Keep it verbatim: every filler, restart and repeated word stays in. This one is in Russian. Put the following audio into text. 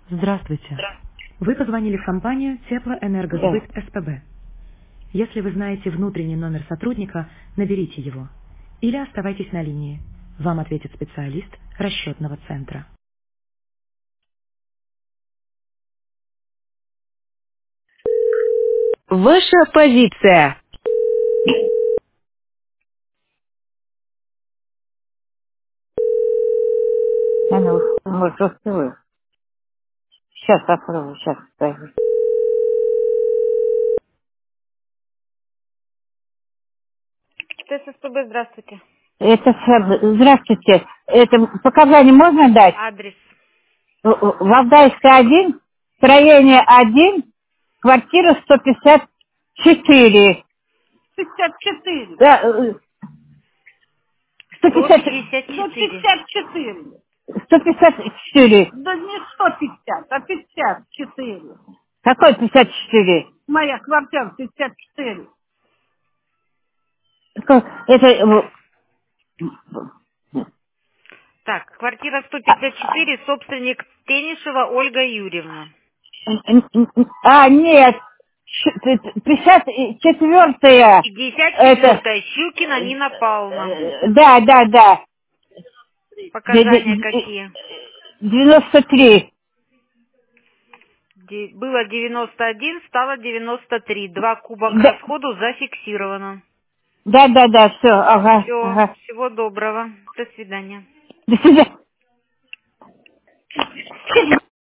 Здравствуйте. Вы позвонили в компанию Да. Теплоэнергосбыт СПБ. Если вы знаете внутренний номер сотрудника, наберите его. Или оставайтесь на линии. Вам ответит специалист расчетного центра. Ваша позиция. Я не ус- может, успеваю. Сейчас попробую, сейчас скажу. ТССПБ, здравствуйте. Это, с- здравствуйте. Это показания можно дать? Адрес. В- в- Валдайская один, строение один, квартира сто пятьдесят четыре. пятьдесят четыре. Да, э, сто пятьдесят, сто пятьдесят сто четыре. пятьдесят четыре. сто пятьдесят четыре. Да не сто пятьдесят, а пятьдесят четыре. Какой пятьдесят четыре? Моя квартира пятьдесят четыре. Это, э, Так, квартира сто а, пятьдесят четыре, собственник Тенишева Ольга Юрьевна. а, нет, пятьдесят четвертая, пятьдесят это, четыре. Щукина Нина Павловна. э, да, да, да, Д- д- Показания д- какие? девяносто три, Де- Было девяносто один, стало девяносто три. Два куба к да, расходу зафиксировано. да, да, да, все, ага, Все, ага, всего доброго. До свидания. до свидания.